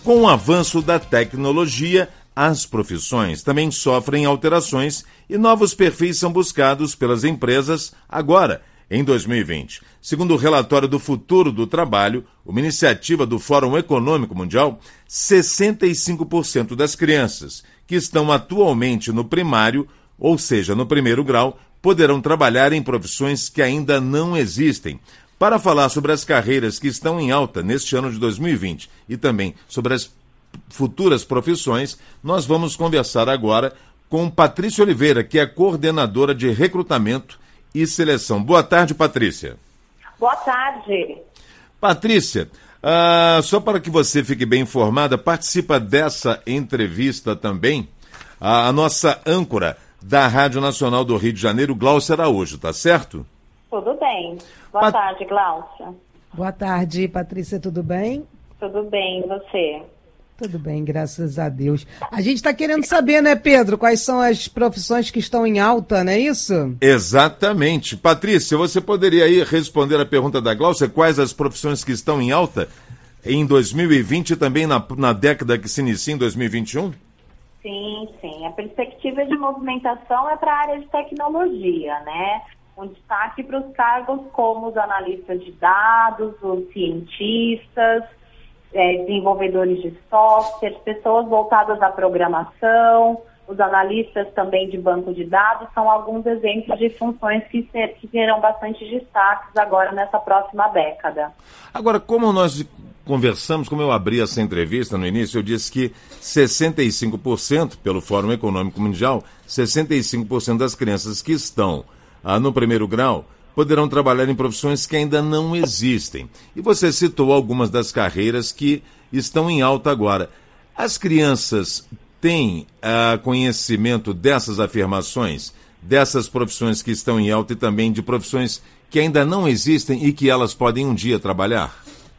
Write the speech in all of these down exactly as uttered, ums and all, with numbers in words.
Com o avanço da tecnologia, as profissões também sofrem alterações e novos perfis são buscados pelas empresas agora, em dois mil e vinte. Segundo o relatório do Futuro do Trabalho, uma iniciativa do Fórum Econômico Mundial, sessenta e cinco por cento das crianças que estão atualmente no primário, ou seja, no primeiro grau, poderão trabalhar em profissões que ainda não existem. Para falar sobre as carreiras que estão em alta neste ano de dois mil e vinte e também sobre as futuras profissões, nós vamos conversar agora com Patrícia Oliveira, que é coordenadora de recrutamento e seleção. Boa tarde, Patrícia. Boa tarde. Patrícia, uh, só para que você fique bem informada, participa dessa entrevista também a, a nossa âncora da Rádio Nacional do Rio de Janeiro, Glaucia Araújo, tá certo? Tudo bem. Boa Pat... tarde, Glaucia. Boa tarde, Patrícia, tudo bem? Tudo bem, e você? Tudo bem, graças a Deus. A gente está querendo saber, né, Pedro, quais são as profissões que estão em alta, não é isso? Exatamente. Patrícia, você poderia aí responder a pergunta da Glaucia, quais as profissões que estão em alta em dois mil e vinte e também na, na década que se inicia em dois mil e vinte e um? Sim, sim. A perspectiva de movimentação é para a área de tecnologia, né? Um destaque para os cargos como os analistas de dados, os cientistas, É, desenvolvedores de software, pessoas voltadas à programação, os analistas também de banco de dados, são alguns exemplos de funções que, ser, que terão bastante destaques agora nessa próxima década. Agora, como nós conversamos, como eu abri essa entrevista no início, eu disse que sessenta e cinco por cento, pelo Fórum Econômico Mundial, sessenta e cinco por cento das crianças que estão ah, no primeiro grau poderão trabalhar em profissões que ainda não existem. E você citou algumas das carreiras que estão em alta agora. As crianças têm uh, conhecimento dessas afirmações, dessas profissões que estão em alta e também de profissões que ainda não existem e que elas podem um dia trabalhar?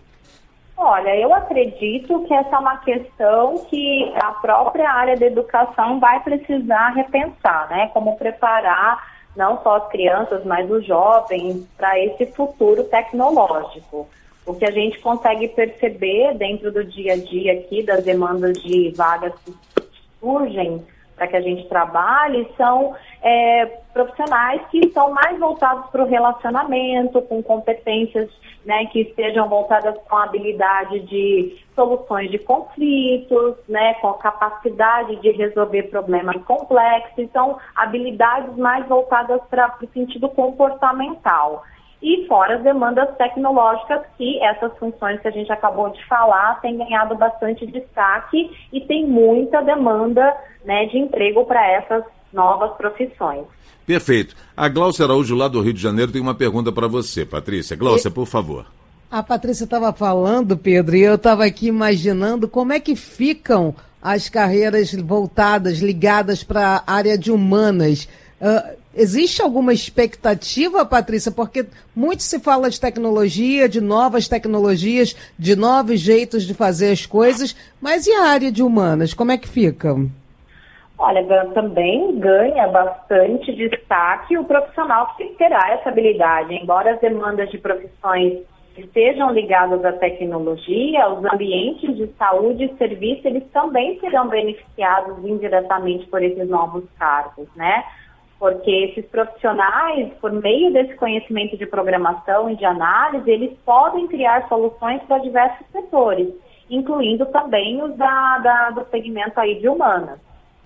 Olha, eu acredito que essa é uma questão que a própria área da educação vai precisar repensar, né? Como preparar não só as crianças, mas os jovens, para esse futuro tecnológico. O que a gente consegue perceber dentro do dia a dia aqui, das demandas de vagas que surgem para que a gente trabalhe, são é, profissionais que estão mais voltados para o relacionamento, com competências, né, que estejam voltadas com a habilidade de soluções de conflitos, né, com a capacidade de resolver problemas complexos, então habilidades mais voltadas para o sentido comportamental. E fora as demandas tecnológicas, que essas funções que a gente acabou de falar têm ganhado bastante destaque e tem muita demanda, né, de emprego para essas novas profissões. Perfeito. A Glaucia Araújo, lá do Rio de Janeiro, tem uma pergunta para você, Patrícia. Glaucia, por favor. A Patrícia estava falando, Pedro, e eu estava aqui imaginando como é que ficam as carreiras voltadas, ligadas para a área de humanas. Uh, existe alguma expectativa, Patrícia? Porque muito se fala de tecnologia, de novas tecnologias, de novos jeitos de fazer as coisas, mas e a área de humanas? Como é que fica? Olha, também ganha bastante destaque o profissional que terá essa habilidade. Embora as demandas de profissões estejam ligadas à tecnologia, os ambientes de saúde e serviço, eles também serão beneficiados indiretamente por esses novos cargos, né? Porque esses profissionais, por meio desse conhecimento de programação e de análise, eles podem criar soluções para diversos setores, incluindo também os da, da, do segmento aí de humanas.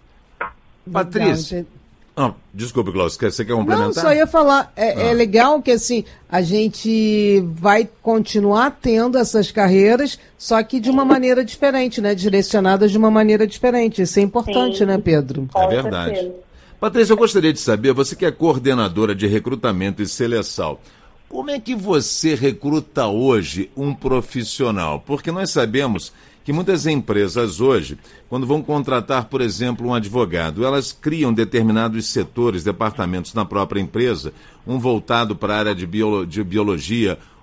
Patrícia, ah, desculpe, Glaucia, você quer complementar? Não, só ia falar, é, ah. é legal que assim, a gente vai continuar tendo essas carreiras, só que de uma maneira diferente, né? Direcionadas de uma maneira diferente. Isso é importante, sim, né, Pedro? É verdade. Patrícia, eu gostaria de saber, você que é coordenadora de recrutamento e seleção, como é que você recruta hoje um profissional? Porque nós sabemos que muitas empresas hoje, quando vão contratar, por exemplo, um advogado, elas criam determinados setores, departamentos na própria empresa, um voltado para a área de, biolo- de biologia,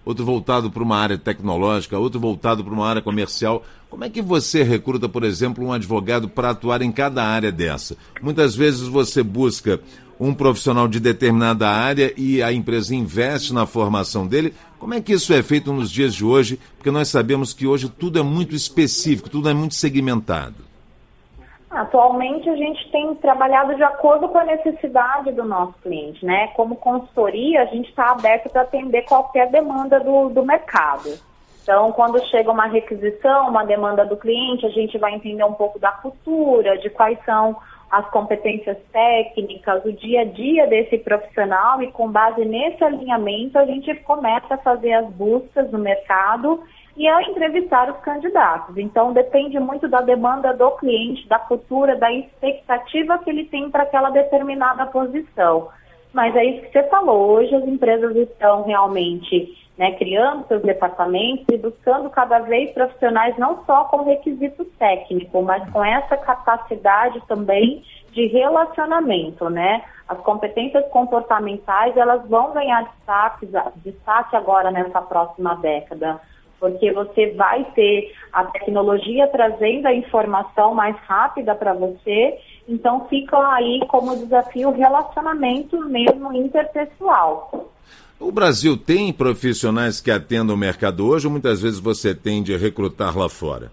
outro voltado para uma área tecnológica, outro voltado para uma área comercial. Como é que você recruta, por exemplo, um advogado para atuar em cada área dessa? Muitas vezes você busca um profissional de determinada área e a empresa investe na formação dele. Como é que isso é feito nos dias de hoje? Porque nós sabemos que hoje tudo é muito específico, tudo é muito segmentado. Atualmente a gente tem trabalhado de acordo com a necessidade do nosso cliente, né? Como consultoria, a gente está aberto para atender qualquer demanda do, do mercado. Então, quando chega uma requisição, uma demanda do cliente, a gente vai entender um pouco da cultura, de quais são as competências técnicas, o dia a dia desse profissional, e com base nesse alinhamento a gente começa a fazer as buscas no mercado e a entrevistar os candidatos. Então, depende muito da demanda do cliente, da cultura, da expectativa que ele tem para aquela determinada posição. Mas é isso que você falou, hoje as empresas estão realmente, né, criando seus departamentos e buscando cada vez profissionais não só com requisito técnico, mas com essa capacidade também de relacionamento, né? As competências comportamentais, elas vão ganhar destaque, destaque agora nessa próxima década, porque você vai ter a tecnologia trazendo a informação mais rápida para você, então fica aí como desafio o relacionamento mesmo interpessoal. O Brasil tem profissionais que atendam o mercado hoje, ou muitas vezes você tende a recrutar lá fora?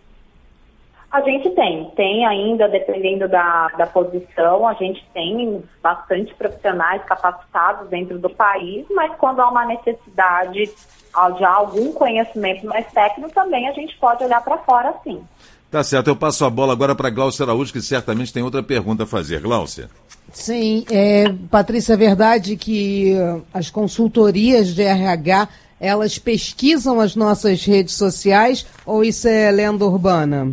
A gente tem, tem ainda, dependendo da, da posição, a gente tem bastante profissionais capacitados dentro do país, mas quando há uma necessidade de algum conhecimento mais técnico, também a gente pode olhar para fora, sim. Tá certo, eu passo a bola agora para Gláucia Araújo, que certamente tem outra pergunta a fazer. Gláucia. Sim, é, Patrícia, é verdade que as consultorias de R H, elas pesquisam as nossas redes sociais, ou isso é lenda urbana?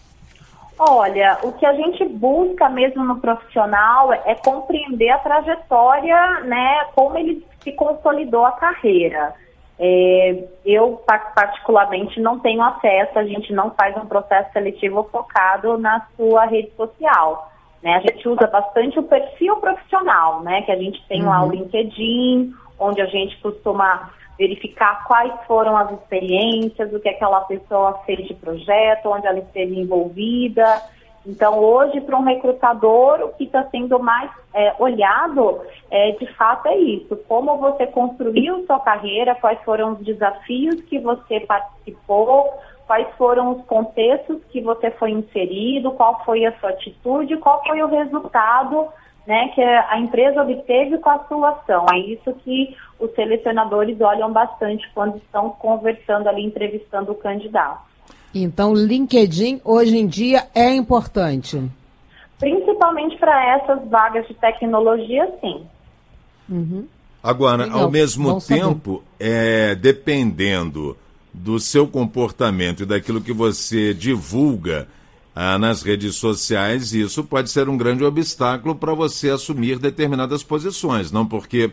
Olha, o que a gente busca mesmo no profissional é compreender a trajetória, né, como ele se consolidou a carreira. É, eu, particularmente, não tenho acesso, a gente não faz um processo seletivo focado na sua rede social. Né? A gente usa bastante o perfil profissional, né, que a gente tem uhum. lá o LinkedIn, onde a gente costuma verificar quais foram as experiências, o que aquela pessoa fez de projeto, onde ela esteve envolvida. Então, hoje, para um recrutador, o que está sendo mais é, olhado, é, de fato, é isso. Como você construiu sua carreira, quais foram os desafios que você participou, quais foram os contextos que você foi inserido, qual foi a sua atitude, qual foi o resultado, né, que a empresa obteve com a sua ação. É isso que os selecionadores olham bastante quando estão conversando ali, entrevistando o candidato. Então, LinkedIn hoje em dia é importante? Principalmente para essas vagas de tecnologia, sim. Uhum. Agora, Legal. Ao mesmo tempo, é, dependendo do seu comportamento e daquilo que você divulga ah, nas redes sociais, isso pode ser um grande obstáculo para você assumir determinadas posições, não? Porque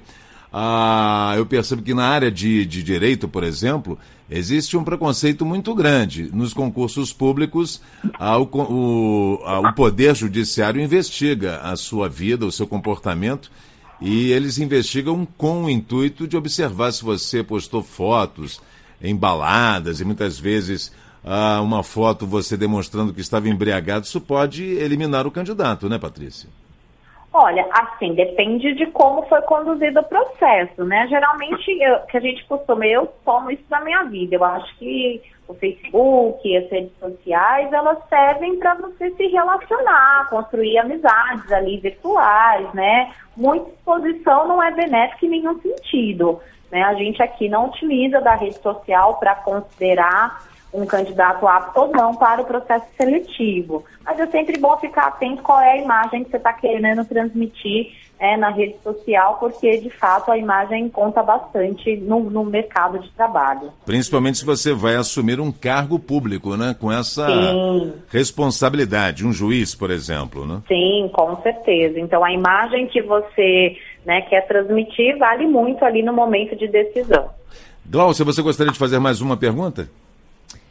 ah, eu percebo que na área de, de direito, por exemplo, existe um preconceito muito grande. Nos concursos públicos, ah, o, o, ah, o Poder Judiciário investiga a sua vida, o seu comportamento, e eles investigam com o intuito de observar se você postou fotos em baladas, e muitas vezes ah, uma foto você demonstrando que estava embriagado. Isso pode eliminar o candidato, né, Patrícia? Olha, assim, depende de como foi conduzido o processo, né? Geralmente, eu, que a gente costuma, eu tomo isso na minha vida. Eu acho que o Facebook, as redes sociais, elas servem para você se relacionar, construir amizades ali virtuais, né? Muita exposição não é benéfica em nenhum sentido, né? A gente aqui não utiliza da rede social para considerar um candidato apto ou não para o processo seletivo. Mas é sempre bom ficar atento qual é a imagem que você está querendo transmitir é, na rede social, porque, de fato, a imagem conta bastante no, no mercado de trabalho. Principalmente se você vai assumir um cargo público, né? Com essa Sim. responsabilidade, um juiz, por exemplo, né? Sim, com certeza. Então, a imagem que você, né, quer transmitir vale muito ali no momento de decisão. Gláucia, você gostaria de fazer mais uma pergunta?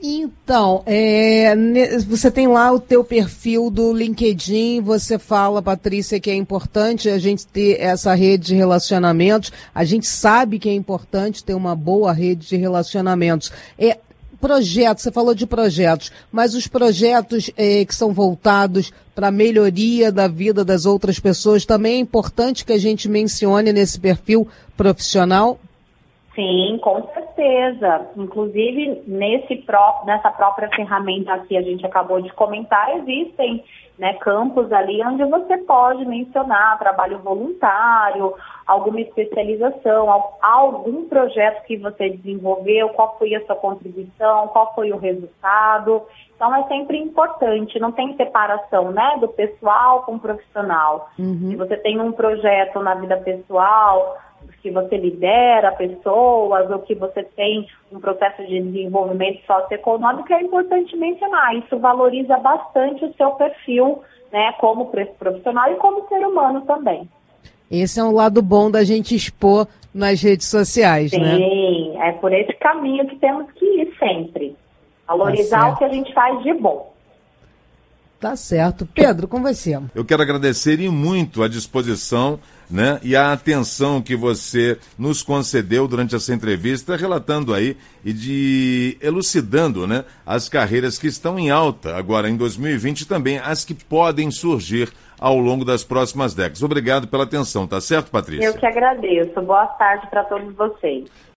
Então, é, você tem lá o teu perfil do LinkedIn, você fala, Patrícia, que é importante a gente ter essa rede de relacionamentos, a gente sabe que é importante ter uma boa rede de relacionamentos. É, projetos, você falou de projetos, mas os projetos é, que são voltados para a melhoria da vida das outras pessoas, também é importante que a gente mencione nesse perfil profissional? Sim, com certeza. Inclusive, nesse pró- nessa própria ferramenta que a gente acabou de comentar, existem, né, campos ali onde você pode mencionar trabalho voluntário, alguma especialização, algum projeto que você desenvolveu, qual foi a sua contribuição, qual foi o resultado. Então, é sempre importante, não tem separação, né, do pessoal com o profissional. Uhum. Se você tem um projeto na vida pessoal, que você lidera pessoas, ou que você tem um processo de desenvolvimento socioeconômico, é importante mencionar. Isso valoriza bastante o seu perfil, né, como profissional e como ser humano também. Esse é um lado bom da gente expor nas redes sociais, Sim, né? Sim, é por esse caminho que temos que ir sempre. Valorizar tá o que a gente faz de bom. Tá certo. Pedro, com você. Eu quero agradecer e muito a disposição, né, e a atenção que você nos concedeu durante essa entrevista, relatando aí e de elucidando, né, as carreiras que estão em alta agora em dois mil e vinte e também as que podem surgir ao longo das próximas décadas. Obrigado pela atenção, tá certo, Patrícia? Eu que agradeço. Boa tarde para todos vocês.